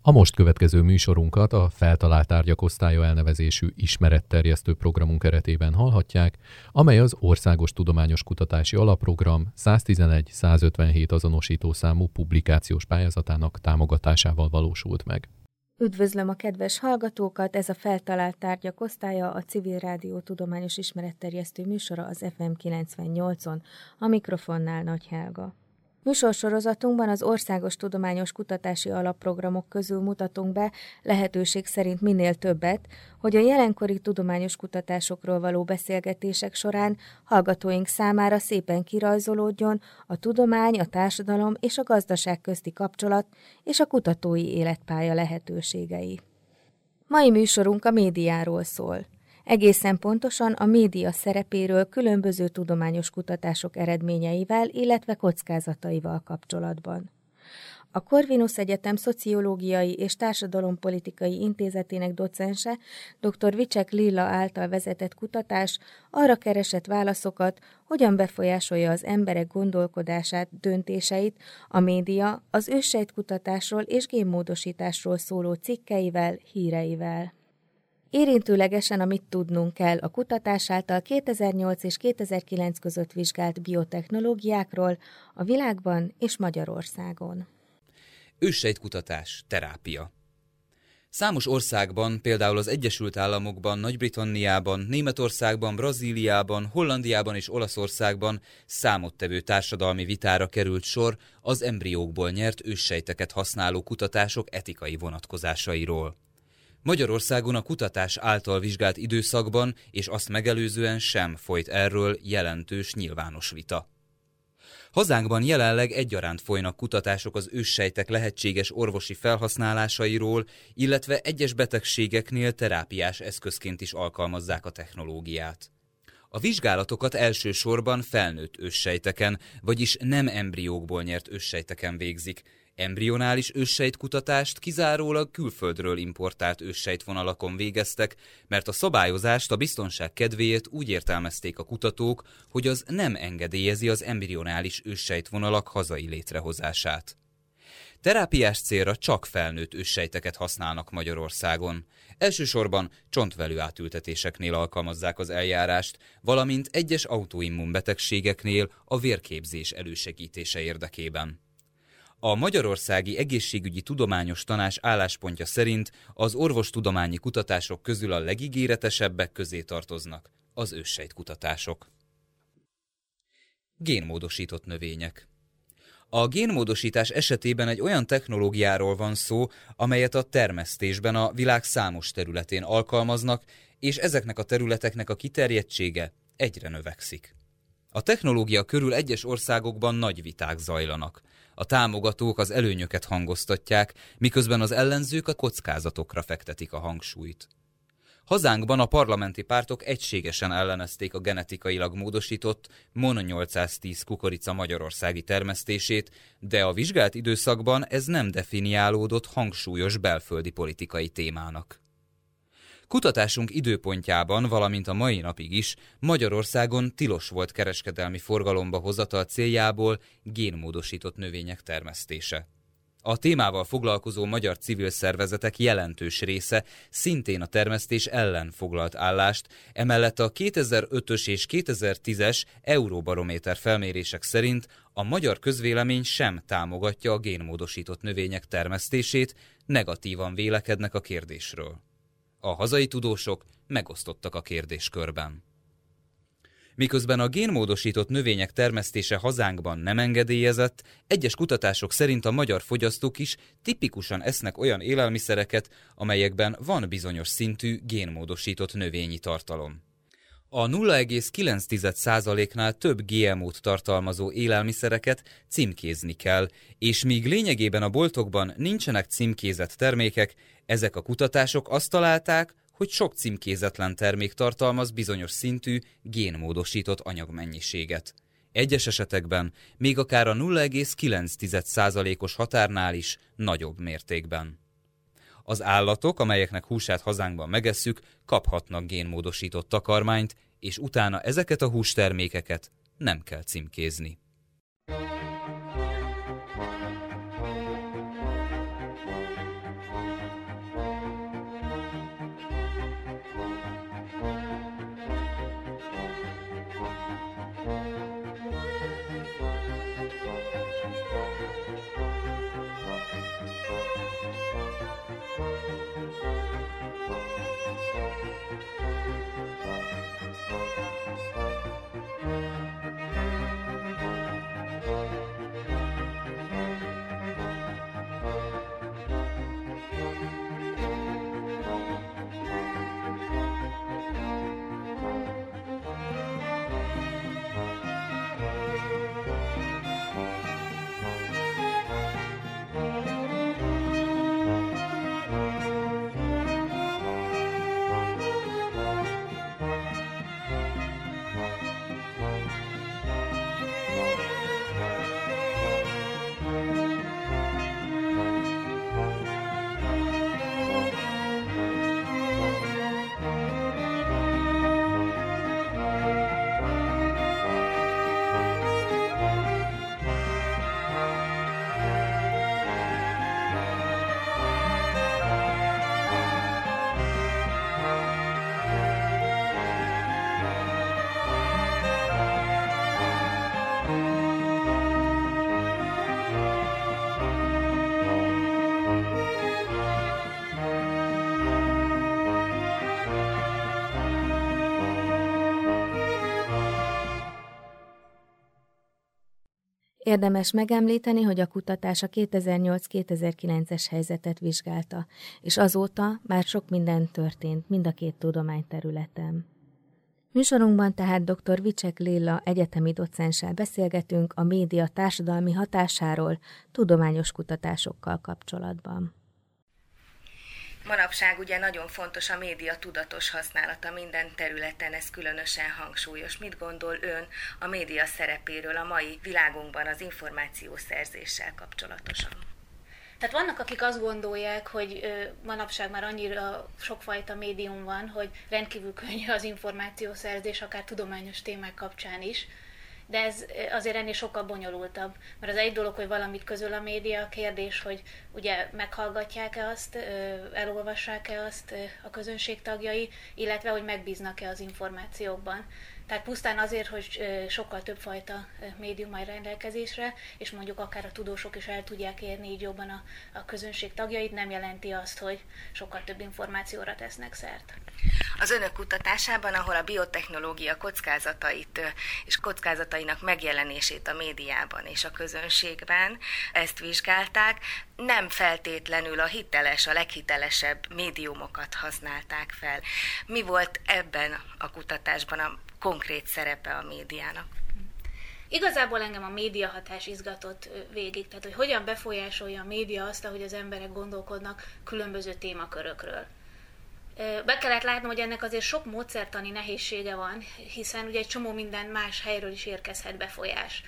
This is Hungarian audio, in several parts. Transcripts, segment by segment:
A most következő műsorunkat a Feltalált Tárgyak Osztálya elnevezésű ismeretterjesztő programunk keretében hallhatják, amely az Országos Tudományos Kutatási Alapprogram 111-157 azonosítószámú publikációs pályázatának támogatásával valósult meg. Üdvözlöm a kedves hallgatókat, ez a Feltalált Tárgyak Osztálya, a Civil Rádió tudományos ismeretterjesztő műsora az FM 98-on, a mikrofonnál Nagy Helga. Műsorsorozatunkban az Országos Tudományos Kutatási Alapprogramok közül mutatunk be lehetőség szerint minél többet, hogy a jelenkori tudományos kutatásokról való beszélgetések során hallgatóink számára szépen kirajzolódjon a tudomány, a társadalom és a gazdaság közti kapcsolat és a kutatói életpálya lehetőségei. Mai műsorunk a médiáról szól. Egészen pontosan a média szerepéről különböző tudományos kutatások eredményeivel, illetve kockázataival kapcsolatban. A Corvinus Egyetem Szociológiai és Társadalompolitikai Intézetének docense, dr. Vicsek Lilla által vezetett kutatás arra keresett válaszokat, hogyan befolyásolja az emberek gondolkodását, döntéseit a média az őssejtkutatásról és génmódosításról szóló cikkeivel, híreivel. Érintőlegesen, amit tudnunk kell a kutatás által 2008 és 2009 között vizsgált biotechnológiákról a világban és Magyarországon. Őssejtkutatás, terápia. Számos országban, például az Egyesült Államokban, Nagy-Britanniában, Németországban, Brazíliában, Hollandiában és Olaszországban számottevő társadalmi vitára került sor az embriókból nyert őssejteket használó kutatások etikai vonatkozásairól. Magyarországon a kutatás által vizsgált időszakban és azt megelőzően sem folyt erről jelentős nyilvános vita. Hazánkban jelenleg egyaránt folynak kutatások az őssejtek lehetséges orvosi felhasználásairól, illetve egyes betegségeknél terápiás eszközként is alkalmazzák a technológiát. A vizsgálatokat elsősorban felnőtt őssejteken, vagyis nem embriókból nyert őssejteken végzik. Embrionális őssejtkutatást kizárólag külföldről importált őssejtvonalakon végeztek, mert a szabályozást a biztonság kedvéért úgy értelmezték a kutatók, hogy az nem engedélyezi az embrionális őssejtvonalak hazai létrehozását. Terápiás célra csak felnőtt őssejteket használnak Magyarországon. Elsősorban csontvelő átültetéseknél alkalmazzák az eljárást, valamint egyes autoimmunbetegségeknél a vérképzés elősegítése érdekében. A Magyarországi Egészségügyi Tudományos Tanács álláspontja szerint az orvostudományi kutatások közül a legígéretesebbek közé tartoznak az őssejtkutatások. Génmódosított növények. A génmódosítás esetében egy olyan technológiáról van szó, amelyet a termesztésben a világ számos területén alkalmaznak, és ezeknek a területeknek a kiterjedtsége egyre növekszik. A technológia körül egyes országokban nagy viták zajlanak. A támogatók az előnyöket hangoztatják, miközben az ellenzők a kockázatokra fektetik a hangsúlyt. Hazánkban a parlamenti pártok egységesen ellenezték a genetikailag módosított MON 810 kukorica magyarországi termesztését, de a vizsgált időszakban ez nem definiálódott hangsúlyos belföldi politikai témának. Kutatásunk időpontjában, valamint a mai napig is Magyarországon tilos volt kereskedelmi forgalomba hozatal céljából génmódosított növények termesztése. A témával foglalkozó magyar civil szervezetek jelentős része szintén a termesztés ellen foglalt állást, emellett a 2005-ös és 2010-es Euróbarométer felmérések szerint a magyar közvélemény sem támogatja a génmódosított növények termesztését, negatívan vélekednek a kérdésről. A hazai tudósok megosztottak a kérdéskörben. Miközben a génmódosított növények termesztése hazánkban nem engedélyezett, egyes kutatások szerint a magyar fogyasztók is tipikusan esznek olyan élelmiszereket, amelyekben van bizonyos szintű génmódosított növényi tartalom. A 0,9%-nál több GMO-t tartalmazó élelmiszereket címkézni kell, és míg lényegében a boltokban nincsenek címkézett termékek, ezek a kutatások azt találták, hogy sok címkézetlen termék tartalmaz bizonyos szintű génmódosított anyagmennyiséget. Egyes esetekben még akár a 0,9%-os határnál is nagyobb mértékben. Az állatok, amelyeknek húsát hazánkban megesszük, kaphatnak génmódosított takarmányt, és utána ezeket a hústermékeket nem kell címkézni. Érdemes megemlíteni, hogy a kutatás a 2008-2009-es helyzetet vizsgálta, és azóta már sok minden történt mind a két tudományterületen. Műsorunkban tehát dr. Vicsek Lilla egyetemi docenssel beszélgetünk a média társadalmi hatásáról tudományos kutatásokkal kapcsolatban. Manapság ugye nagyon fontos a média tudatos használata minden területen, ez különösen hangsúlyos. Mit gondol ön a média szerepéről a mai világunkban az információszerzéssel kapcsolatosan? Tehát vannak, akik azt gondolják, hogy manapság már annyira sokfajta médium van, hogy rendkívül könnyű az információszerzés, akár tudományos témák kapcsán is, de ez azért ennél sokkal bonyolultabb. Mert az egy dolog, hogy valamit közöl a média, a kérdés, hogy ugye meghallgatják-e azt, elolvassák-e azt a közönség tagjai, illetve hogy megbíznak-e az információkban. Tehát pusztán azért, hogy sokkal többfajta médium áll rendelkezésre, és mondjuk akár a tudósok is el tudják érni így jobban a közönség tagjait, nem jelenti azt, hogy sokkal több információra tesznek szert. Az önök kutatásában, ahol a biotechnológia kockázatait és kockázatainak megjelenését a médiában és a közönségben, ezt vizsgálták, nem feltétlenül a leghitelesebb médiumokat használták fel. Mi volt ebben a kutatásban a konkrét szerepe a médiának? Igazából engem a médiahatás izgatott végig, tehát hogy hogyan befolyásolja a média azt, ahogy az emberek gondolkodnak különböző témakörökről. Be kellett látnom, hogy ennek azért sok módszertani nehézsége van, hiszen ugye egy csomó minden más helyről is érkezhet befolyás.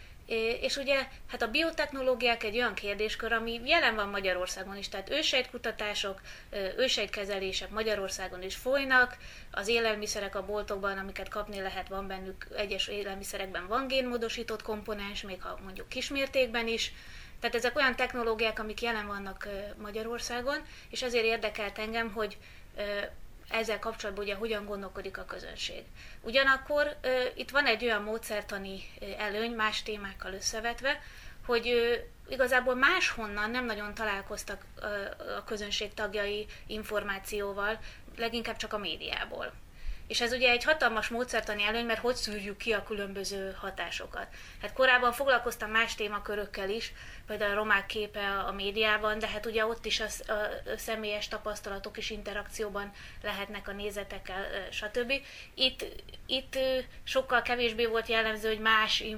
És ugye hát a biotechnológiák egy olyan kérdéskör, ami jelen van Magyarországon is, tehát ősejtkutatások, ősejtkezelések Magyarországon is folynak, az élelmiszerek a boltokban, amiket kapni lehet, van bennük, egyes élelmiszerekben van génmódosított komponens, még ha mondjuk kismértékben is. Tehát ezek olyan technológiák, amik jelen vannak Magyarországon, és ezért érdekelt engem, hogy ezzel kapcsolatban ugye hogyan gondolkodik a közönség. Ugyanakkor itt van egy olyan módszertani előny, más témákkal összevetve, hogy igazából máshonnan nem nagyon találkoztak a közönség tagjai információval, leginkább csak a médiából. És ez ugye egy hatalmas módszertani előny, mert hogy szűrjük ki a különböző hatásokat. Hát korábban foglalkoztam más témakörökkel is, például a romák képe a médiában, de hát ugye ott is a személyes tapasztalatok is interakcióban lehetnek a nézetekkel, stb. Itt sokkal kevésbé volt jellemző, hogy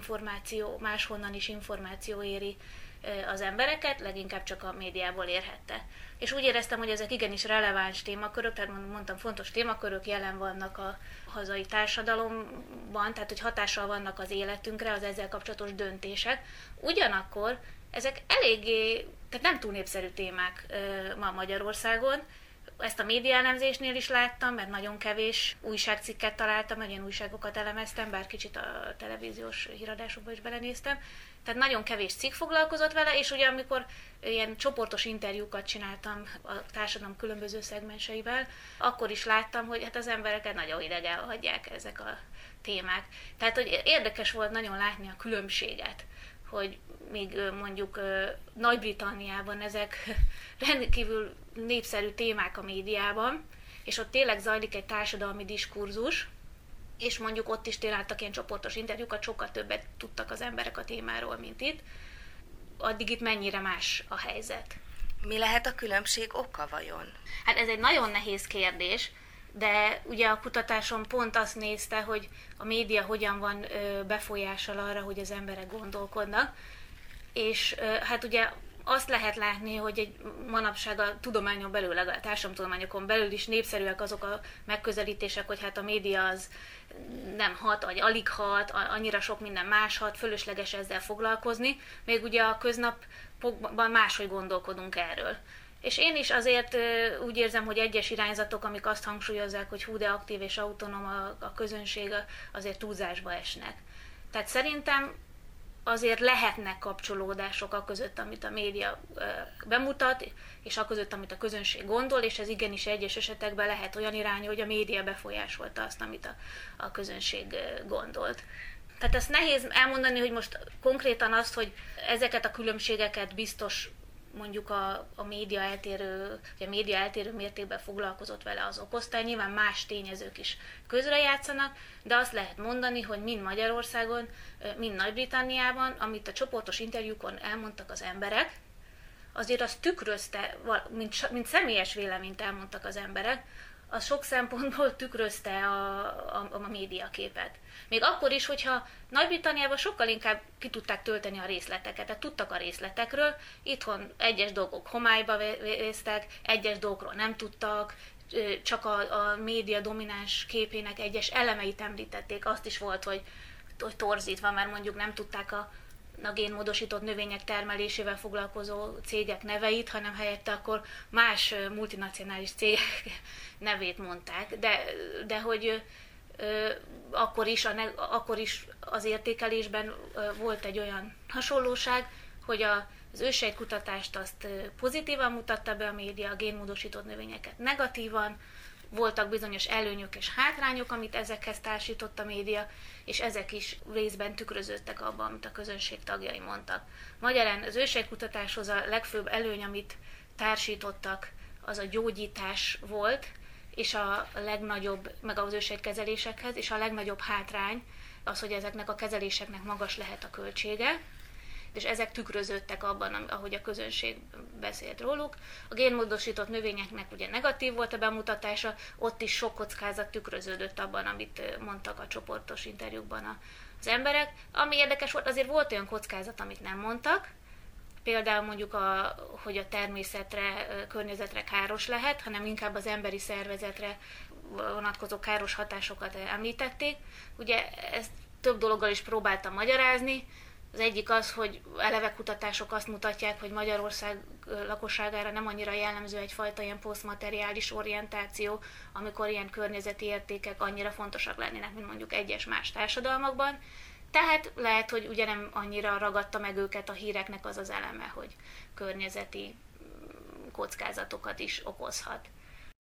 máshonnan is információ éri az embereket, leginkább csak a médiából érhette. És úgy éreztem, hogy ezek igenis releváns témakörök, tehát mondtam, fontos témakörök jelen vannak a hazai társadalomban, tehát hogy hatással vannak az életünkre, az ezzel kapcsolatos döntések. Ugyanakkor ezek eléggé, tehát nem túl népszerű témák ma Magyarországon. Ezt a médiaelemzésnél is láttam, mert nagyon kevés újságcikket találtam, ilyen újságokat elemeztem, bár kicsit a televíziós híradásokba is belenéztem. Tehát nagyon kevés cikk foglalkozott vele, és ugye amikor ilyen csoportos interjúkat csináltam a társadalom különböző szegmenseivel, akkor is láttam, hogy hát az embereket nagyon idegen hagyják ezek a témák. Tehát, hogy érdekes volt nagyon látni a különbséget, hogy még mondjuk Nagy-Britanniában ezek rendkívül népszerű témák a médiában, és ott tényleg zajlik egy társadalmi diskurzus, és mondjuk ott is csináltak ilyen csoportos interjúkat, sokkal többet tudtak az emberek a témáról, mint itt. Addig itt mennyire más a helyzet. Mi lehet a különbség oka vajon? Hát ez egy nagyon nehéz kérdés, de ugye a kutatáson pont azt nézte, hogy a média hogyan van befolyással arra, hogy az emberek gondolkodnak. És hát ugye azt lehet látni, hogy egy manapság a tudományon belül, a társadalomtudományokon belül is népszerűek azok a megközelítések, hogy hát a média az nem hat, vagy alig hat, annyira sok minden más hat, fölösleges ezzel foglalkozni, még ugye a köznapokban máshogy gondolkodunk erről. És én is azért úgy érzem, hogy egyes irányzatok, amik azt hangsúlyozzák, hogy hú, de aktív és autonóm a közönség, azért túlzásba esnek. Tehát szerintem azért lehetnek kapcsolódások a között, amit a média bemutat, és a között, amit a közönség gondol, és ez igenis egyes esetekben lehet olyan irányú, hogy a média befolyásolta azt, amit a közönség gondolt. Tehát ezt nehéz elmondani, hogy most konkrétan azt, hogy ezeket a különbségeket biztos mondjuk a média eltérő mértékben foglalkozott vele az okosztály, nyilván más tényezők is közrejátszanak, de azt lehet mondani, hogy mind Magyarországon, mind Nagy-Britanniában, amit a csoportos interjúkon elmondtak az emberek, azért az tükrözte, mint személyes véleményt elmondtak az emberek, az sok szempontból tükrözte a médiaképet. Még akkor is, hogyha Nagy-Britanniában sokkal inkább ki tudták tölteni a részleteket, tehát tudtak a részletekről, itthon egyes dolgok homályba vésztek, egyes dolgokról nem tudtak, csak a média domináns képének egyes elemeit említették, azt is volt, hogy torzítva, mert mondjuk nem tudták a génmódosított növények termelésével foglalkozó cégek neveit, hanem helyette akkor más multinacionális cégek nevét mondták. De hogy akkor is az értékelésben volt egy olyan hasonlóság, hogy az őssejtkutatást azt pozitívan mutatta be a média, a génmódosított növényeket negatívan, voltak bizonyos előnyök és hátrányok, amit ezekhez társított a média, és ezek is részben tükröződtek abban, amit a közönség tagjai mondtak. Magyarán az őssejtkutatáshoz a legfőbb előny, amit társítottak, az a gyógyítás volt, és a legnagyobb, meg az őssejtkezelésekhez, és a legnagyobb hátrány az, hogy ezeknek a kezeléseknek magas lehet a költsége, és ezek tükröződtek abban, ahogy a közönség beszélt róluk. A génmódosított növényeknek ugye negatív volt a bemutatása, ott is sok kockázat tükröződött abban, amit mondtak a csoportos interjúkban az emberek. Ami érdekes volt, azért volt olyan kockázat, amit nem mondtak, például mondjuk, hogy a természetre, környezetre káros lehet, hanem inkább az emberi szervezetre vonatkozó káros hatásokat említették. Ugye ezt több dologgal is próbáltam magyarázni. Az egyik az, hogy eleve kutatások azt mutatják, hogy Magyarország lakosságára nem annyira jellemző egyfajta ilyen posztmateriális orientáció, amikor ilyen környezeti értékek annyira fontosak lennének, mint mondjuk egyes más társadalmakban. Tehát lehet, hogy ugye nem annyira ragadta meg őket a híreknek az az eleme, hogy környezeti kockázatokat is okozhat.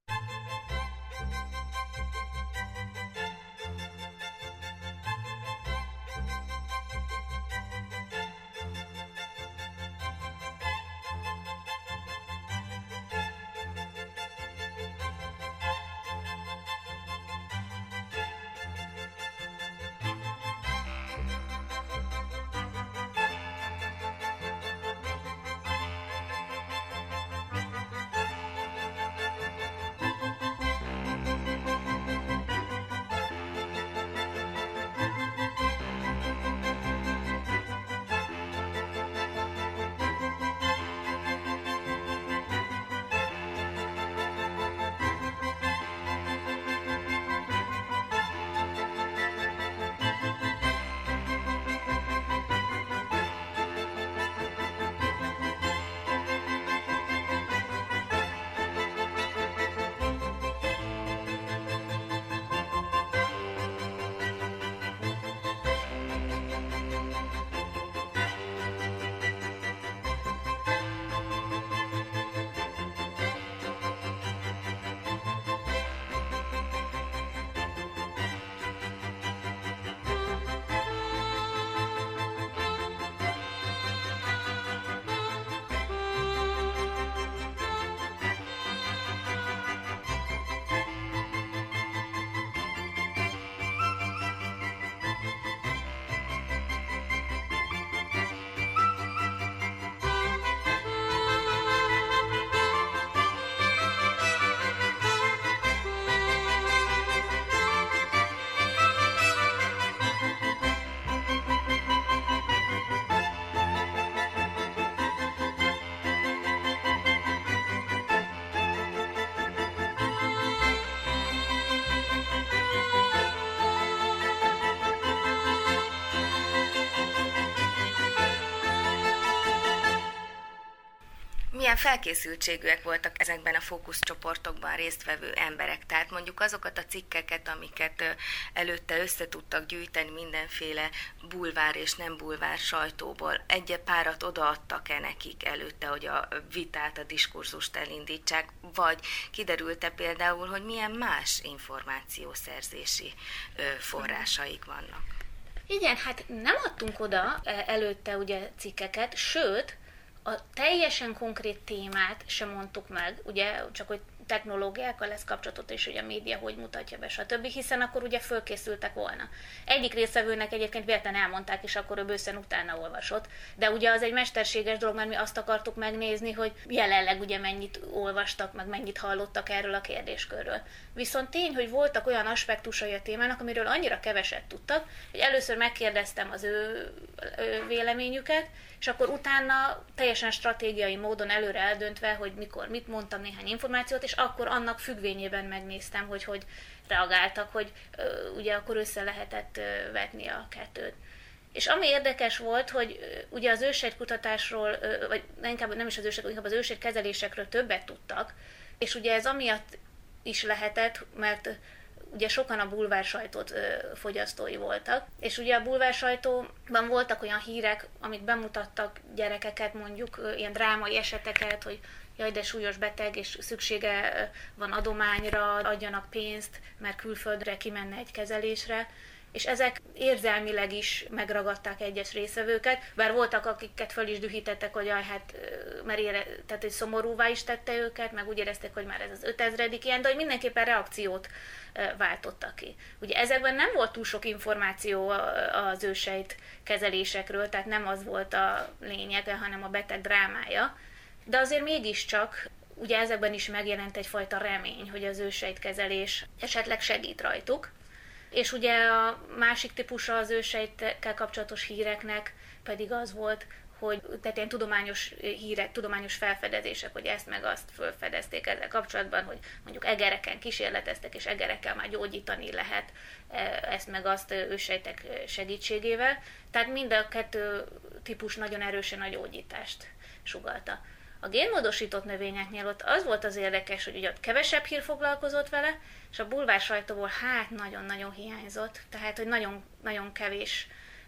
Milyen felkészültségűek voltak ezekben a fókuszcsoportokban résztvevő emberek? Tehát mondjuk azokat a cikkeket, amiket előtte össze tudtak gyűjteni mindenféle bulvár és nem bulvár sajtóból, egy párat odaadtak-e nekik előtte, hogy a vitát, a diskurzust elindítsák, vagy kiderült-e például, hogy milyen más információszerzési forrásaik vannak? Igen, hát nem adtunk oda előtte ugye cikkeket, sőt, a teljesen konkrét témát sem mondtuk meg, ugye, csak hogy technológiákkal lesz kapcsolatot, és hogy a média hogy mutatja be, stb., hiszen akkor ugye fölkészültek volna. Egyik résztvevőnek egyébként véletlenül elmondták, és akkor ő bőszen utána olvasott, de ugye az egy mesterséges dolog, mert mi azt akartuk megnézni, hogy jelenleg ugye mennyit olvastak, meg mennyit hallottak erről a kérdéskörről. Viszont tény, hogy voltak olyan aspektusai a témának, amiről annyira keveset tudtak, hogy először megkérdeztem az ő véleményüket, és akkor utána teljesen stratégiai módon előre eldöntve, hogy mikor mit mondtam, néhány információt, és akkor annak függvényében megnéztem, hogy reagáltak, hogy ugye akkor össze lehetett vetni a kettőt. És ami érdekes volt, hogy ugye az őssejtkutatásról, vagy inkább nem is az őssejt, inkább az őssejtkezelésekről többet tudtak, és ugye ez amiatt is lehetett, mert ugye sokan a bulvársajtót fogyasztói voltak, és ugye a bulvársajtóban voltak olyan hírek, amik bemutattak gyerekeket, mondjuk ilyen drámai eseteket, hogy jaj, de súlyos beteg, és szüksége van adományra, adjanak pénzt, mert külföldre kimenne egy kezelésre, és ezek érzelmileg is megragadták egyes részvevőket, bár voltak, akiket föl is dühítettek, hogy jaj, hát, tehát hogy szomorúvá is tette őket, meg úgy érezték, hogy már ez az 5000. Ilyen, de hogy mindenképpen reakciót váltottak ki. Ugye ezekben nem volt túl sok információ az őssejt kezelésekről, tehát nem az volt a lényege, hanem a beteg drámája, de azért mégiscsak ugye ezekben is megjelent egyfajta remény, hogy az őssejtkezelés esetleg segít rajtuk. És ugye a másik típusa az őssejttel kapcsolatos híreknek pedig az volt, hogy tehát ilyen tudományos hírek, tudományos felfedezések, hogy ezt meg azt felfedezték ezzel kapcsolatban, hogy mondjuk egereken kísérleteztek, és egerekkel már gyógyítani lehet ezt meg azt őssejtek segítségével. Tehát mind a kettő típus nagyon erősen a gyógyítást sugallta. A génmódosított növényeknél ott az volt az érdekes, hogy ugye ott kevesebb hír foglalkozott vele, és a bulvársajtóból hát nagyon-nagyon hiányzott, tehát hogy nagyon, nagyon kevés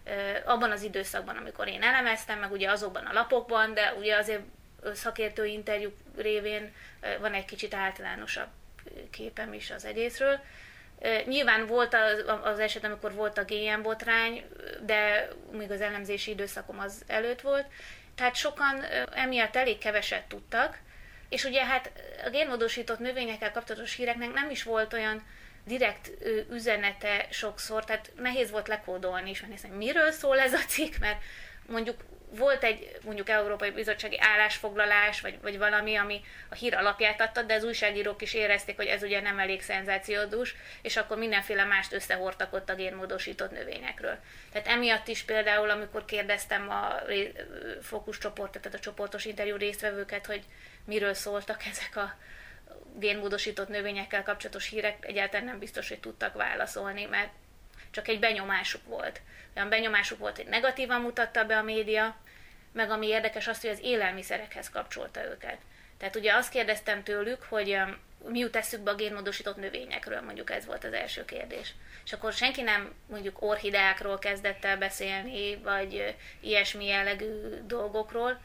abban az időszakban, amikor én elemeztem, meg ugye azokban a lapokban, de ugye azért szakértői interjúk révén van egy kicsit általánosabb képem is az egészről. Nyilván volt az eset, amikor volt a GM botrány, de még az elemzési időszakom az előtt volt, tehát sokan emiatt elég keveset tudtak, és ugye hát a génmódosított növényekkel kapcsolatos híreknek nem is volt olyan direkt üzenete sokszor, tehát nehéz volt lekódolni is, mert nézem, miről szól ez a cikk, mert mondjuk volt egy Európai Bizottsági állásfoglalás, vagy valami, ami a hír alapját adta, de az újságírók is érezték, hogy ez ugye nem elég szenzációdús, és akkor mindenféle mást összehordtak ott a génmódosított növényekről. Tehát emiatt is például, amikor kérdeztem a fókuszcsoportot, tehát a csoportos interjú résztvevőket, hogy miről szóltak ezek a génmódosított növényekkel kapcsolatos hírek, egyáltalán nem biztos, hogy tudtak válaszolni, mert csak egy benyomásuk volt. Olyan benyomásuk volt, hogy negatívan mutatta be a média, meg ami érdekes az, hogy az élelmiszerekhez kapcsolta őket. Tehát ugye azt kérdeztem tőlük, hogy mi jut eszükbe a génmódosított növényekről, mondjuk ez volt az első kérdés. És akkor senki nem mondjuk orchideákról kezdett el beszélni, vagy ilyesmi jellegű dolgokról,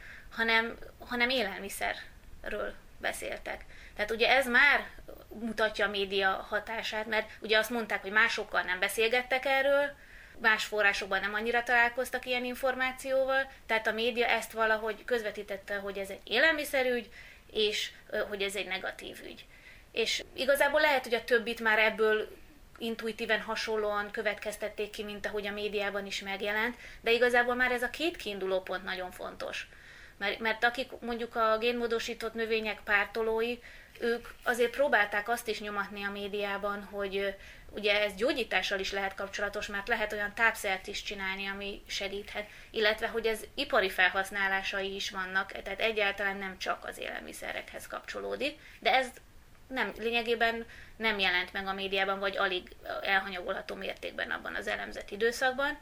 hanem élelmiszerről beszéltek. Tehát ugye ez már mutatja a média hatását, mert ugye azt mondták, hogy másokkal nem beszélgettek erről, más forrásokban nem annyira találkoztak ilyen információval, tehát a média ezt valahogy közvetítette, hogy ez egy élelmiszerügy, és hogy ez egy negatív ügy. És igazából lehet, hogy a többit már ebből intuitíven hasonlóan következtették ki, mint ahogy a médiában is megjelent, de igazából már ez a két kiinduló pont nagyon fontos. Mert akik mondjuk a génmódosított növények pártolói, ők azért próbálták azt is nyomatni a médiában, hogy ugye ez gyógyítással is lehet kapcsolatos, mert lehet olyan tápszert is csinálni, ami segíthet, illetve hogy ez ipari felhasználásai is vannak, tehát egyáltalán nem csak az élelmiszerekhez kapcsolódik, de ez lényegében nem jelent meg a médiában, vagy alig elhanyagolható mértékben abban az elemzett időszakban.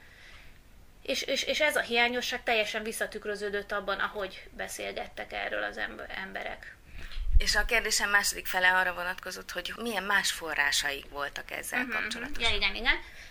És ez a hiányosság teljesen visszatükröződött abban, ahogy beszélgettek erről az emberek. És a kérdésem második fele arra vonatkozott, hogy milyen más forrásaik voltak ezzel kapcsolatosan. Ja, igen.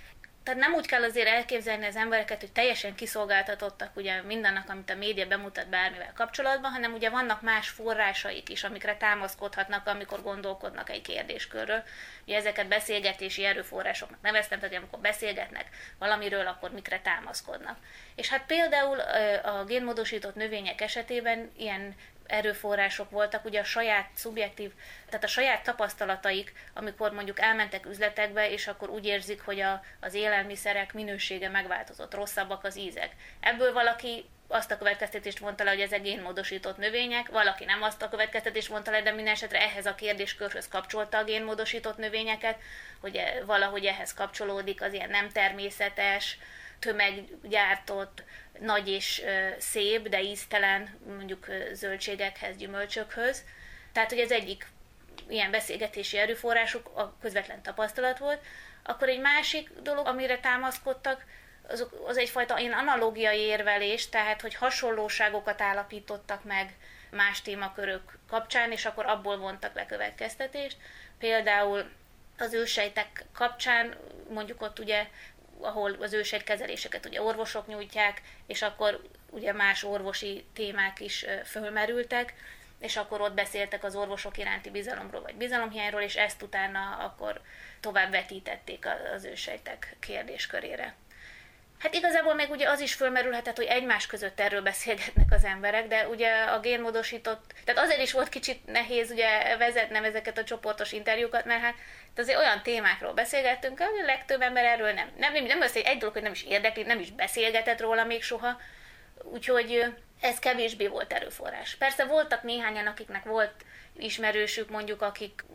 Tehát nem úgy kell azért elképzelni az embereket, hogy teljesen kiszolgáltatottak ugye mindannak, amit a média bemutat bármivel kapcsolatban, hanem ugye vannak más forrásaik is, amikre támaszkodhatnak, amikor gondolkodnak egy kérdéskörről. Ugye ezeket beszélgetési erőforrásoknak neveztem, tehát amikor beszélgetnek valamiről, akkor mikre támaszkodnak. És hát például a génmódosított növények esetében ilyen erőforrások voltak, ugye a saját szubjektív, tehát a saját tapasztalataik, amikor mondjuk elmentek üzletekbe, és akkor úgy érzik, hogy az élelmiszerek minősége megváltozott, rosszabbak az ízek. Ebből valaki azt a következtetést mondta le, hogy ezek génmódosított növények, valaki nem azt a következtetést mondta le, de minden esetre ehhez a kérdéskörhöz kapcsolta a génmódosított növényeket, hogy valahogy ehhez kapcsolódik az ilyen nem természetes, tömeggyártott, nagy és szép, de íztelen mondjuk zöldségekhez, gyümölcsökhöz. Tehát, hogy ez egyik ilyen beszélgetési erőforrásuk a közvetlen tapasztalat volt. Akkor egy másik dolog, amire támaszkodtak, az egyfajta ilyen analógiai érvelés, tehát, hogy hasonlóságokat állapítottak meg más témakörök kapcsán, és akkor abból vontak le következtetést. Például az őssejtek kapcsán, mondjuk ott ugye, ahol az ősejtkezeléseket ugye orvosok nyújtják, és akkor ugye más orvosi témák is fölmerültek, és akkor ott beszéltek az orvosok iránti bizalomról vagy bizalomhiányról, és ezt utána akkor tovább vetítették az ősejtek kérdéskörére. Hát igazából még ugye az is fölmerülhetett, hogy egymás között erről beszélgetnek az emberek, de ugye a génmódosított, tehát azért is volt kicsit nehéz ugye vezetnem ezeket a csoportos interjúkat, mert hát azért olyan témákról beszélgettünk, hogy a legtöbb ember erről nem beszél, egy dolog, hogy nem is érdekli, nem is beszélgetett róla még soha, úgyhogy ez kevésbé volt erőforrás. Persze voltak néhányan, akiknek volt ismerősük, akik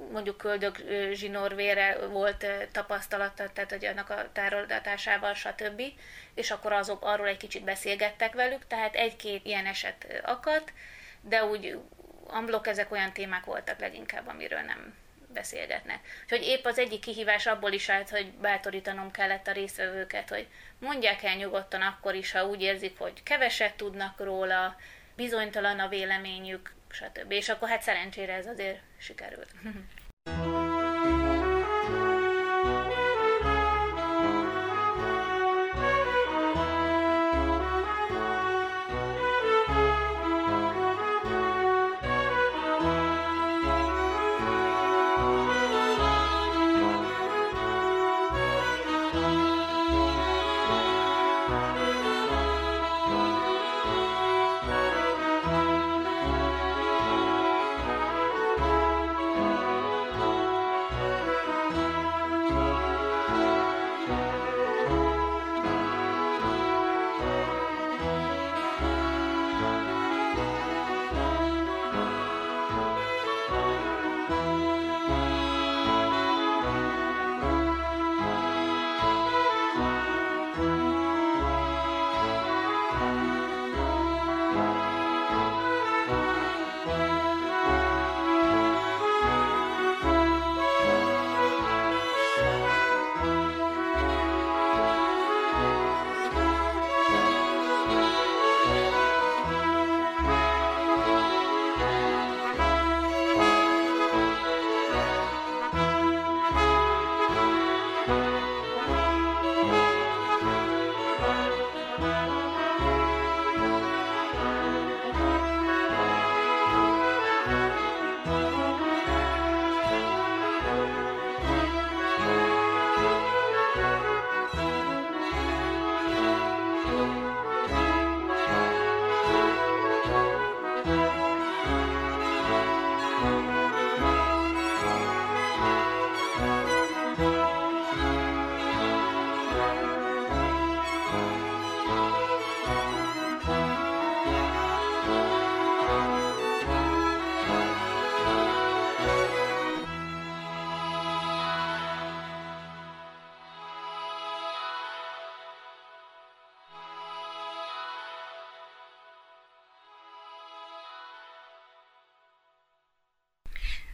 köldögzsinórvére volt tapasztalata, tehát hogy annak a tárolatásával, stb. És akkor azok arról egy kicsit beszélgettek velük, tehát egy-két ilyen eset akadt, de úgy amblok ezek olyan témák voltak leginkább, amiről nem beszélgetnek. Úgyhogy épp az egyik kihívás abból is állt, hogy bátorítanom kellett a résztvevőket, hogy mondják el nyugodtan akkor is, ha úgy érzik, hogy keveset tudnak róla, bizonytalan a véleményük, stb. És akkor hát szerencsére ez azért sikerült.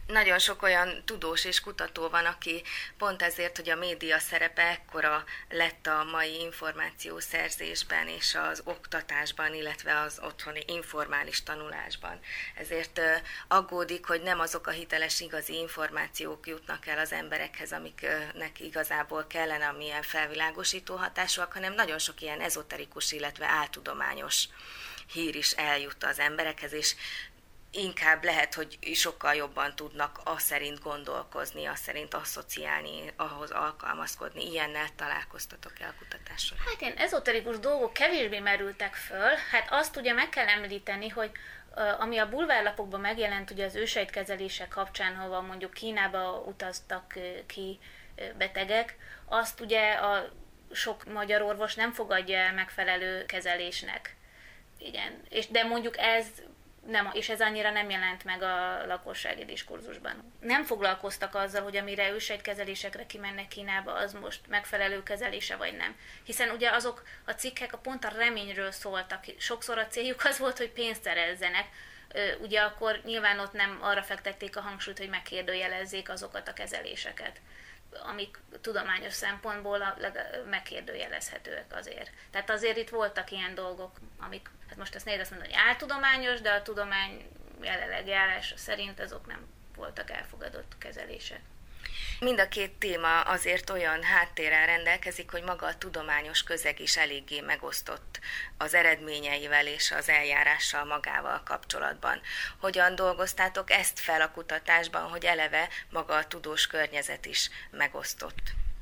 Nagyon sok olyan tudós és kutató van, aki pont ezért, hogy a média szerepe ekkora lett a mai információszerzésben és az oktatásban, illetve az otthoni informális tanulásban. Ezért aggódik, hogy nem azok a hiteles, igazi információk jutnak el az emberekhez, amiknek igazából kellene, amilyen felvilágosító hatásúak, hanem nagyon sok ilyen ezoterikus, illetve áltudományos hír is eljut az emberekhez, és inkább lehet, hogy sokkal jobban tudnak azt szerint gondolkozni, azt szerint asszociálni, ahhoz alkalmazkodni. Ilyennel találkoztatok-e a kutatásról? Hát ilyen ezoterikus dolgok kevésbé merültek föl. Hát azt ugye meg kell említeni, hogy ami a bulvárlapokban megjelent ugye az ősejtkezelése kapcsán, hova mondjuk Kínába utaztak ki betegek, azt ugye a sok magyar orvos nem fogadja el megfelelő kezelésnek. Igen, de mondjuk ez nem, és ez annyira nem jelent meg a lakossági diskurzusban. Nem foglalkoztak azzal, hogy amire ősejtkezelésekre kimennek Kínába, az most megfelelő kezelése vagy nem. Hiszen ugye azok a cikkek pont a reményről szóltak. Sokszor a céljuk az volt, hogy pénzt szerezzenek. Ugye akkor nyilván ott nem arra fektették a hangsúlyt, hogy megkérdőjelezzék azokat a kezeléseket, amik tudományos szempontból megkérdőjelezhetőek azért. Tehát azért itt voltak ilyen dolgok, amik, hát most ezt nehéz azt mondani, hogy áltudományos, de a tudomány jelenleg járása szerint azok nem voltak elfogadott kezelések. Mind a két téma azért olyan háttérrel rendelkezik, hogy maga a tudományos közeg is eléggé megosztott az eredményeivel és az eljárással magával kapcsolatban. Hogyan dolgoztátok ezt fel a kutatásban, hogy eleve maga a tudós környezet is megosztott?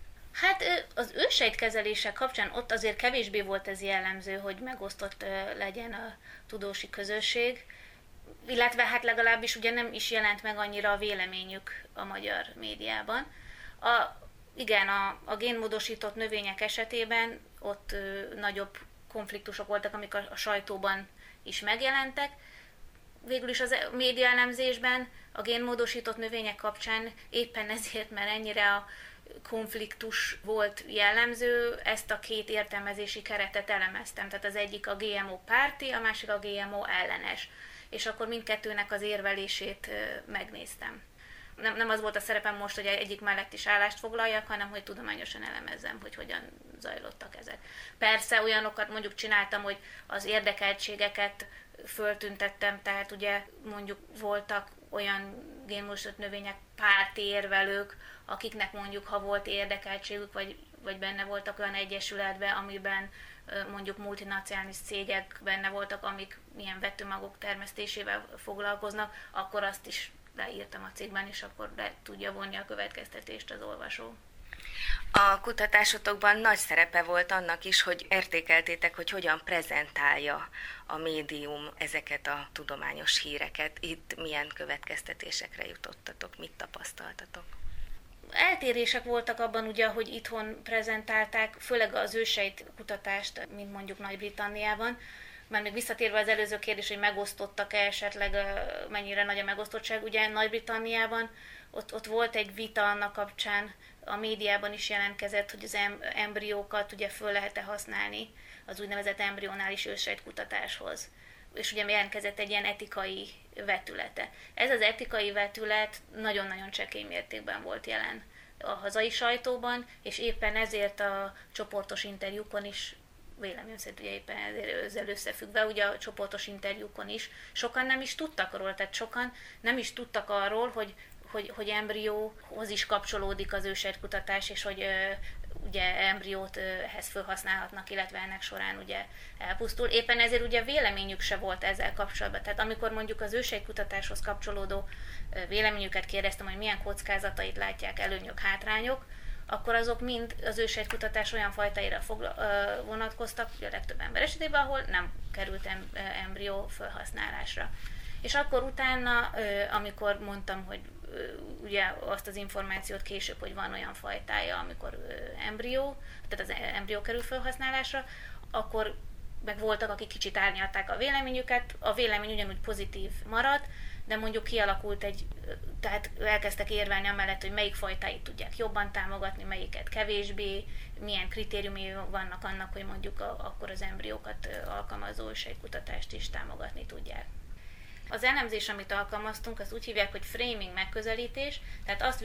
Hát az ősejtkezelése kapcsán ott azért kevésbé volt ez jellemző, hogy megosztott legyen a tudósi közösség, illetve hát legalábbis ugye nem is jelent meg annyira a véleményük a magyar médiában. A génmódosított növények esetében ott nagyobb konfliktusok voltak, amik a sajtóban is megjelentek. Végül is az médiaelemzésben a génmódosított növények kapcsán éppen ezért, mert ennyire a konfliktus volt jellemző, ezt a két értelmezési keretet elemeztem. Tehát az egyik a GMO párti, a másik a GMO ellenes. És akkor mindkettőnek az érvelését megnéztem. Nem az volt a szerepem most, hogy egyik mellett is állást foglaljak, hanem hogy tudományosan elemezzem, hogy hogyan zajlottak ezek. Persze olyanokat mondjuk csináltam, hogy az érdekeltségeket föltüntettem, tehát ugye mondjuk voltak olyan génmódosított növények párti érvelők, akiknek mondjuk ha volt érdekeltségük, vagy benne voltak olyan egyesületben, amiben mondjuk multinacionális cégek benne voltak, amik milyen vetőmagok termesztésével foglalkoznak, akkor azt is leírtam a cikkben, és akkor le tudja vonni a következtetést az olvasó. A kutatásotokban nagy szerepe volt annak is, hogy értékeltétek, hogy hogyan prezentálja a médium ezeket a tudományos híreket. Itt milyen következtetésekre jutottatok, mit tapasztaltatok? Eltérések voltak abban ugye, hogy itthon prezentálták, főleg az ősejt kutatást, mint mondjuk Nagy-Britanniában. Már még visszatérve az előző kérdés, hogy megosztottak-e esetleg, mennyire nagy a megosztottság. Ugye Nagy-Britanniában ott volt egy vita annak kapcsán, a médiában is jelentkezett, hogy az embriókat ugye föl lehet-e használni az úgynevezett embrionális ősejtkutatáshoz. És ugye jelentkezett egy ilyen etikai vetülete. Ez az etikai vetület nagyon-nagyon csekély mértékben volt jelen a hazai sajtóban, és éppen ezért a csoportos interjúkon is, véleményem szerint ugye éppen ezzel összefüggve, ugye a csoportos interjúkon is sokan nem is tudtak arról, tehát sokan nem is tudtak arról, hogy embrióhoz is kapcsolódik az ősejtkutatás, és hogy ugye embriót ehhez felhasználhatnak, illetve ennek során ugye elpusztul. Éppen ezért ugye véleményük se volt ezzel kapcsolatban. Tehát amikor mondjuk az ősejtkutatáshoz kapcsolódó véleményüket kérdeztem, hogy milyen kockázatait látják, előnyök, hátrányok, akkor azok mind az ősejtkutatás olyan fajtáira vonatkoztak, a legtöbb ember esetében, ahol nem került embrió felhasználásra. És akkor utána, amikor mondtam, hogy ugye azt az információt később, hogy van olyan fajtája, amikor embrió, tehát az embrió kerül felhasználásra, akkor meg voltak, akik kicsit árnyalták a véleményüket, a vélemény ugyanúgy pozitív maradt, de mondjuk kialakult tehát elkezdtek érvelni amellett, hogy melyik fajtáit tudják jobban támogatni, melyiket kevésbé, milyen kritériumi vannak annak, hogy mondjuk akkor az embriókat alkalmazó ősejtkutatást is támogatni tudják. Az elemzés, amit alkalmaztunk, azt úgy hívják, hogy framing megközelítés, tehát azt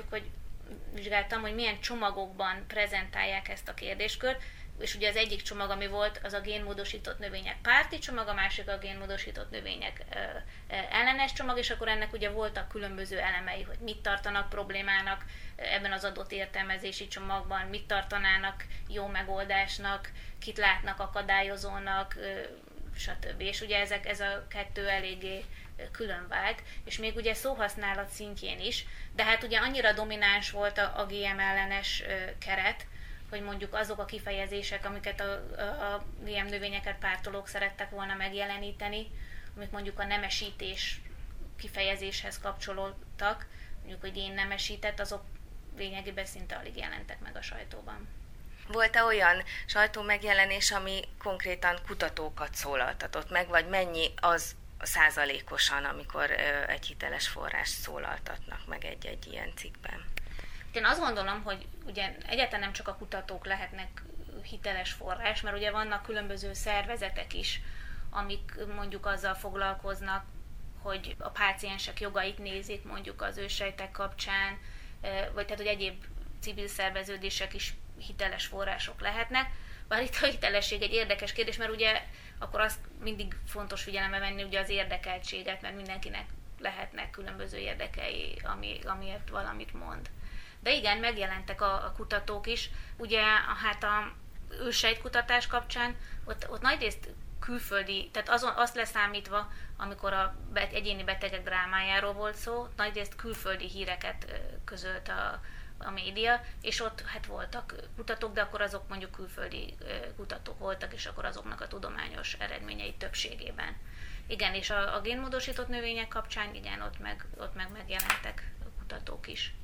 vizsgáltam, hogy milyen csomagokban prezentálják ezt a kérdéskört, és ugye az egyik csomag, ami volt, az a génmódosított növények párti csomag, a másik a génmódosított növények ellenes csomag, és akkor ennek ugye voltak különböző elemei, hogy mit tartanak problémának ebben az adott értelmezési csomagban, mit tartanának jó megoldásnak, kit látnak akadályozónak, stb. És ugye ez a kettő eléggé külön vált, és még ugye szóhasználat szintjén is, de hát ugye annyira domináns volt a GM ellenes keret, hogy mondjuk azok a kifejezések, amiket a GM növényeket pártolók szerettek volna megjeleníteni, amik mondjuk a nemesítés kifejezéshez kapcsolódtak, mondjuk, hogy génnemesített, azok lényegében szinte alig jelentek meg a sajtóban. Volt-e olyan sajtómegjelenés, ami konkrétan kutatókat szólaltatott meg, vagy mennyi az százalékosan, amikor egy hiteles forrás szólaltatnak meg egy ilyen cikkben? Én azt gondolom, hogy ugye egyáltalán nem csak a kutatók lehetnek hiteles forrás, mert ugye vannak különböző szervezetek is, amik mondjuk azzal foglalkoznak, hogy a páciensek jogait nézik mondjuk az őssejtek kapcsán, vagy tehát, hogy egyéb civil szerveződések is hiteles források lehetnek. Bár itt a hitelesség egy érdekes kérdés, mert ugye akkor azt mindig fontos figyelembe venni ugye az érdekeltséget, mert mindenkinek lehetnek különböző érdekei, amiért valamit mond. De igen, megjelentek a kutatók is. Ugye hát a őssejtkutatás kapcsán ott nagyrészt külföldi, tehát azt leszámítva, amikor egyéni betegek drámájáról volt szó, nagyrészt külföldi híreket közölt a média, és ott hát voltak kutatók, de akkor azok mondjuk külföldi kutatók voltak, és akkor azoknak a tudományos eredményei többségében. Igen, és a génmódosított növények kapcsán, igen, ott meg megjelentek kutatók is.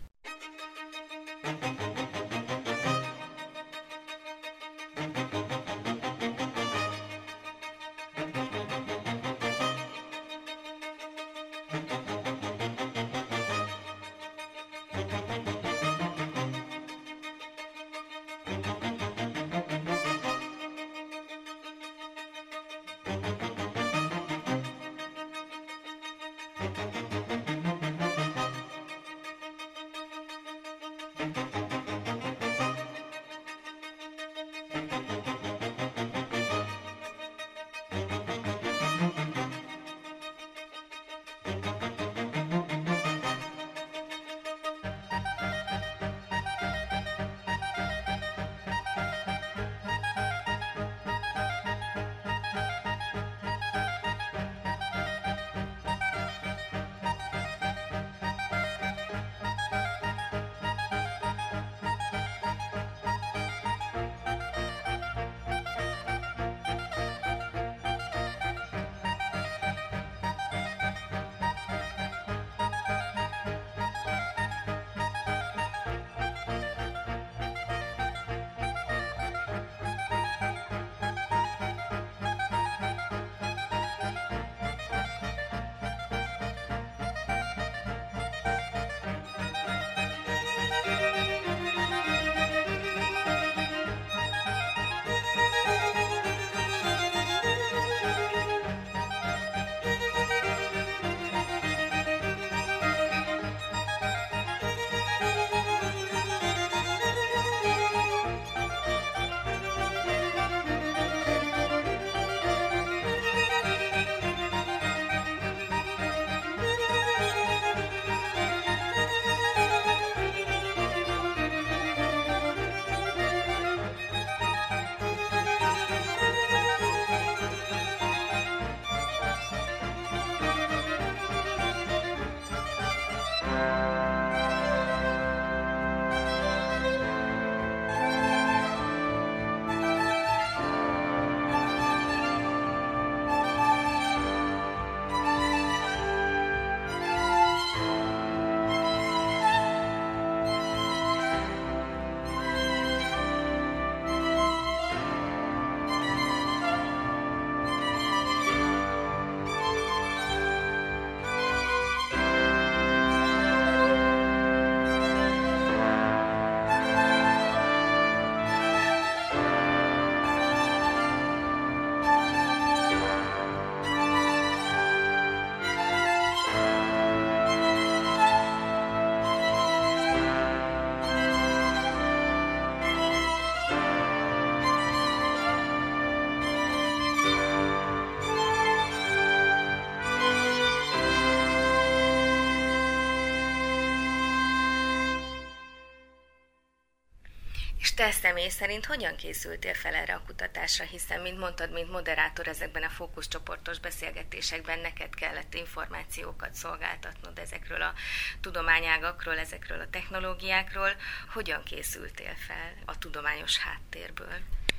És te személy szerint hogyan készültél fel erre a kutatásra, hiszen, mint mondtad, mint moderátor ezekben a fókuszcsoportos beszélgetésekben neked kellett információkat szolgáltatnod ezekről a tudományágakról, ezekről a technológiákról. Hogyan készültél fel a tudományos háttérből?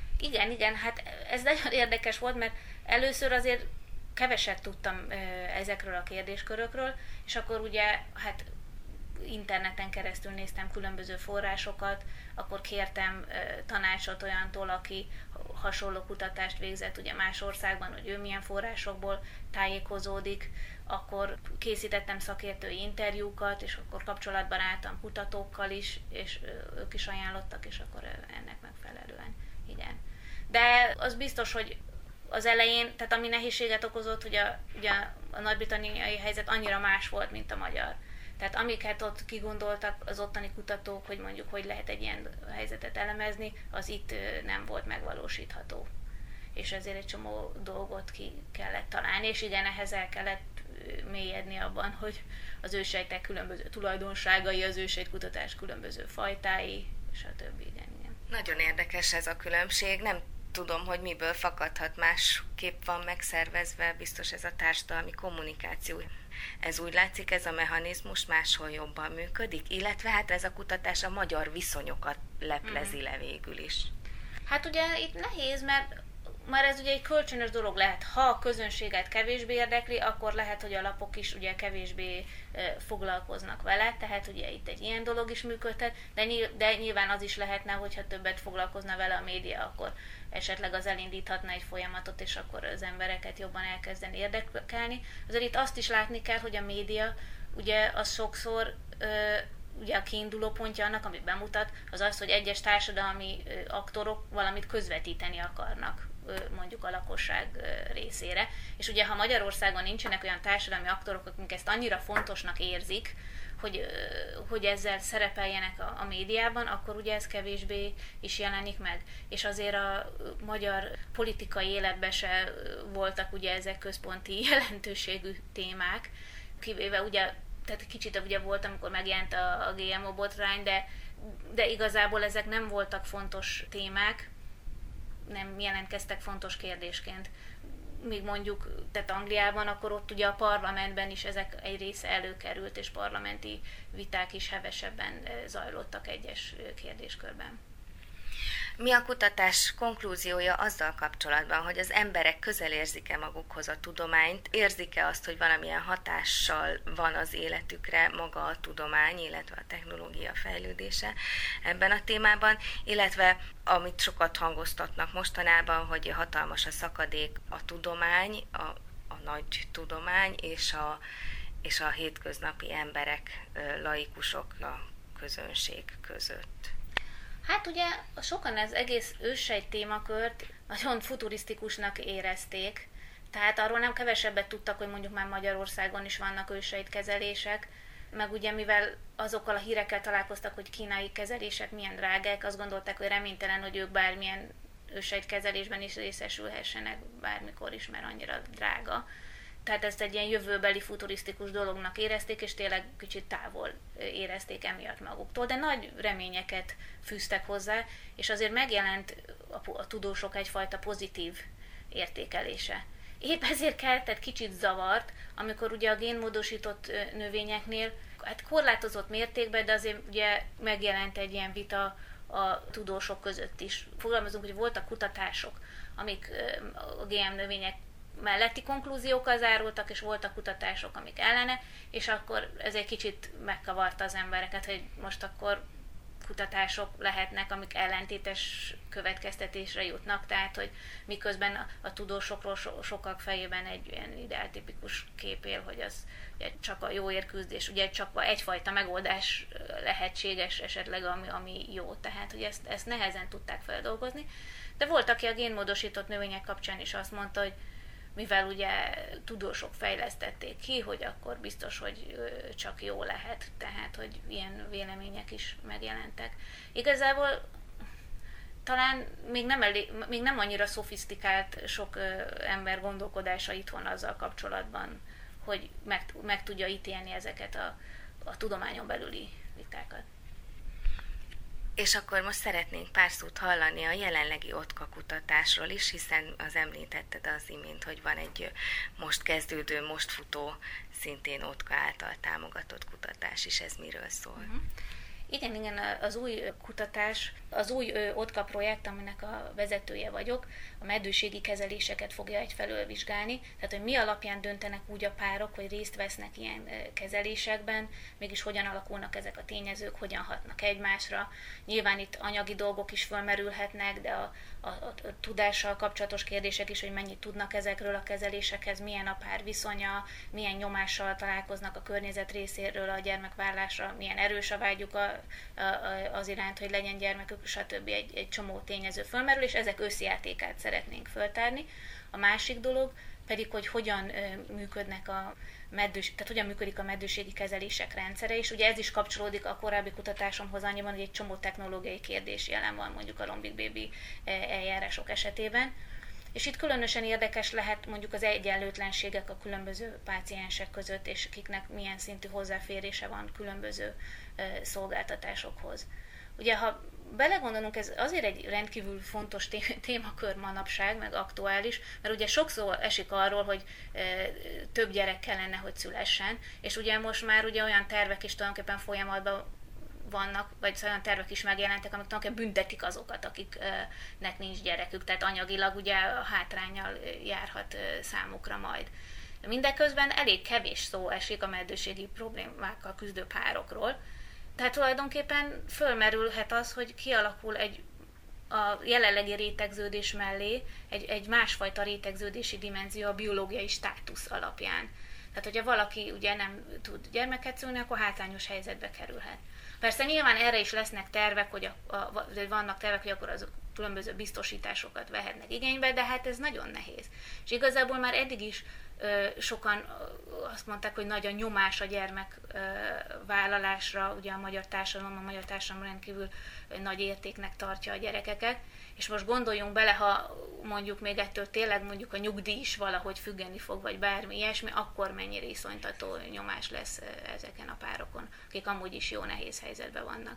Igen, hát ez nagyon érdekes volt, mert először azért keveset tudtam ezekről a kérdéskörökről, és akkor ugye hát interneten keresztül néztem különböző forrásokat, akkor kértem tanácsot olyantól, aki hasonló kutatást végzett ugye más országban, hogy ő milyen forrásokból tájékozódik, akkor készítettem szakértői interjúkat, és akkor kapcsolatban álltam kutatókkal is, és ők is ajánlottak, és akkor ennek megfelelően, igen. De az biztos, hogy az elején, tehát ami nehézséget okozott, hogy ugye a nagy-britanniai helyzet annyira más volt, mint a magyar. Tehát amiket ott kigondoltak az ottani kutatók, hogy mondjuk hogy lehet egy ilyen helyzetet elemezni, az itt nem volt megvalósítható. És ezért egy csomó dolgot ki kellett találni, és igen, ehhez el kellett mélyedni abban, hogy az ősejtek különböző tulajdonságai, az ősejtkutatás különböző fajtái, és a többi, igen. Nagyon érdekes ez a különbség, nem tudom, hogy miből fakadhat, másképp van megszervezve, biztos ez a társadalmi kommunikáció. Ez úgy látszik, ez a mechanizmus máshol jobban működik, illetve hát ez a kutatás a magyar viszonyokat leplezi le végül is. Hát ugye itt nehéz, mert ez ugye egy kölcsönös dolog lehet. Ha a közönséget kevésbé érdekli, akkor lehet, hogy a lapok is ugye kevésbé foglalkoznak vele, tehát ugye itt egy ilyen dolog is működhet, de nyilván az is lehetne, hogyha többet foglalkozna vele a média, akkor esetleg az elindíthatna egy folyamatot, és akkor az embereket jobban elkezdeni érdekelni. Azért itt azt is látni kell, hogy a média ugye az sokszor ugye a kiinduló pontja annak, amit bemutat, az az, hogy egyes társadalmi aktorok valamit közvetíteni akarnak mondjuk a lakosság részére. És ugye ha Magyarországon nincsenek olyan társadalmi aktorok, akik ezt annyira fontosnak érzik, hogy ezzel szerepeljenek a médiában, akkor ugye ez kevésbé is jelenik meg. És azért a magyar politikai életben se voltak ugye ezek központi jelentőségű témák, kivéve ugye, tehát kicsit ugye volt, amikor megjelent a GMO botrány, de igazából ezek nem voltak fontos témák, nem jelentkeztek fontos kérdésként. Míg mondjuk, tehát Angliában, akkor ott ugye a parlamentben is ezek egy része előkerült, és parlamenti viták is hevesebben zajlottak egyes kérdéskörben. Mi a kutatás konklúziója azzal kapcsolatban, hogy az emberek közel érzik-e magukhoz a tudományt, érzik-e azt, hogy valamilyen hatással van az életükre maga a tudomány, illetve a technológia fejlődése ebben a témában, illetve amit sokat hangoztatnak mostanában, hogy hatalmas a szakadék a tudomány, a nagy tudomány és a hétköznapi emberek, laikusok, a közönség között. Hát ugye sokan az egész őssejt témakört nagyon futurisztikusnak érezték, tehát arról nem kevesebbet tudtak, hogy mondjuk már Magyarországon is vannak őssejtkezelések, meg ugye mivel azokkal a hírekkel találkoztak, hogy kínai kezelések milyen drágák, azt gondolták, hogy reménytelen, hogy ők bármilyen őssejtkezelésben is részesülhessenek bármikor is, mert annyira drága. Tehát ezt egy ilyen jövőbeli futurisztikus dolognak érezték, és tényleg kicsit távol érezték emiatt maguktól, de nagy reményeket fűztek hozzá, és azért megjelent a tudósok egyfajta pozitív értékelése. Épp ezért keltett kicsit zavart, amikor ugye a génmódosított növényeknél, hát korlátozott mértékben, de azért ugye megjelent egy ilyen vita a tudósok között is. Fogalmazunk, hogy voltak kutatások, amik a GM növények melletti konklúziókkal zárultak, és voltak kutatások, amik ellene, és akkor ez egy kicsit megkavarta az embereket, hogy most akkor kutatások lehetnek, amik ellentétes következtetésre jutnak, tehát, hogy miközben a tudósokról sokak fejében egy ilyen ideáltipikus kép él, hogy az ugye csak a jó érküzdés, ugye csak egyfajta megoldás lehetséges esetleg, ami jó, tehát, hogy ezt nehezen tudták feldolgozni. De volt, aki a génmódosított növények kapcsán is azt mondta, hogy mivel ugye tudósok fejlesztették ki, hogy akkor biztos, hogy csak jó lehet, tehát, hogy ilyen vélemények is megjelentek. Igazából talán még nem annyira szofisztikált sok ember gondolkodása itthon azzal kapcsolatban, hogy meg tudja ítélni ezeket a tudományon belüli vitákat. És akkor most szeretnénk pár szót hallani a jelenlegi OTKA kutatásról is, hiszen az említetted az imént, hogy van egy most kezdődő, most futó, szintén OTKA által támogatott kutatás is. Ez miről szól? Igen, az új kutatás, az új OTKA projekt, aminek a vezetője vagyok, a meddőségi kezeléseket fogja egyfelől vizsgálni, tehát hogy mi alapján döntenek úgy a párok, hogy részt vesznek ilyen kezelésekben, mégis hogyan alakulnak ezek a tényezők, hogyan hatnak egymásra. Nyilván itt anyagi dolgok is fölmerülhetnek, de a tudással kapcsolatos kérdések is, hogy mennyit tudnak ezekről a kezelésekhez, milyen a pár viszonya, milyen nyomással találkoznak a környezet részéről a gyermekvállalásra, milyen erős a vágyuk az iránt, hogy legyen gyermekük, stb. Egy csomó tényező fölmerül, és ezek összjátékát szeretnénk föltárni. A másik dolog pedig, hogy hogyan működnek tehát hogyan működik a meddőségi kezelések rendszere, és ugye ez is kapcsolódik a korábbi kutatásomhoz annyiban, hogy egy csomó technológiai kérdés jelen van mondjuk a Lombik Baby eljárások esetében. És itt különösen érdekes lehet mondjuk az egyenlőtlenségek a különböző páciensek között, és akiknek milyen szintű hozzáférése van különböző szolgáltatásokhoz. Ugye, ha belegondolunk, ez azért egy rendkívül fontos témakör manapság, meg aktuális, mert ugye sokszor esik arról, hogy több gyerek kellene, hogy szülessen, és ugye most már ugye olyan tervek is tulajdonképpen folyamatban vannak, vagy olyan tervek is megjelentek, amik tulajdonképpen büntetik azokat, akiknek nincs gyerekük, tehát anyagilag ugye a hátránnyal járhat számukra majd. Mindeközben elég kevés szó esik a meddőségi problémákkal küzdő párokról, tehát tulajdonképpen fölmerülhet az, hogy kialakul a jelenlegi rétegződés mellé egy másfajta rétegződési dimenzió a biológiai státusz alapján. Tehát, hogyha valaki ugye nem tud gyermeket szülni, akkor hátrányos helyzetbe kerülhet. Persze nyilván erre is lesznek tervek, hogy vannak tervek, hogy akkor azok különböző biztosításokat vehetnek igénybe, de hát ez nagyon nehéz. És igazából már eddig is sokan azt mondták, hogy nagy a nyomás a gyermekvállalásra, ugye a magyar társadalom rendkívül nagy értéknek tartja a gyerekeket, és most gondoljunk bele, ha mondjuk még ettől tényleg mondjuk a nyugdíj is valahogy függeni fog, vagy bármi ilyesmi, akkor mennyire iszonytató nyomás lesz ezeken a párokon, akik amúgy is jó nehéz helyzetben vannak.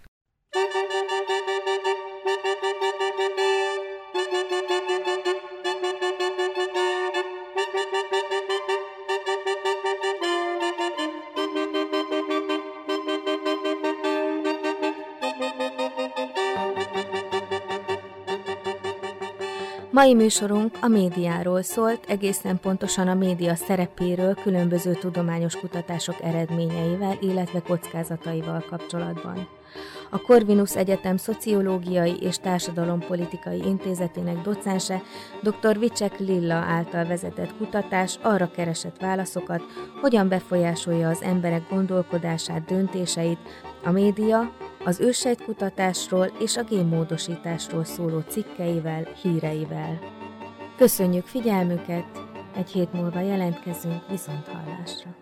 Mai műsorunk a médiáról szólt, egészen pontosan a média szerepéről különböző tudományos kutatások eredményeivel, illetve kockázataival kapcsolatban. A Corvinus Egyetem Szociológiai és Társadalompolitikai Intézetének docense dr. Vicek Lilla által vezetett kutatás arra keresett válaszokat, hogyan befolyásolja az emberek gondolkodását, döntéseit a média, az őssejtkutatásról és a génmódosításról szóló cikkeivel, híreivel. Köszönjük figyelmüket, egy hét múlva jelentkezünk, viszonthallásra.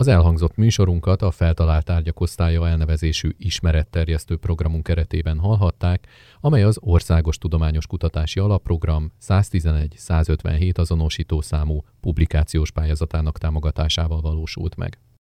Az elhangzott műsorunkat a Feltalált Tárgyak Osztálya elnevezésű ismeretterjesztő programunk keretében hallhatták, amely az Országos Tudományos Kutatási Alapprogram 111-157 azonosítószámú publikációs pályázatának támogatásával valósult meg.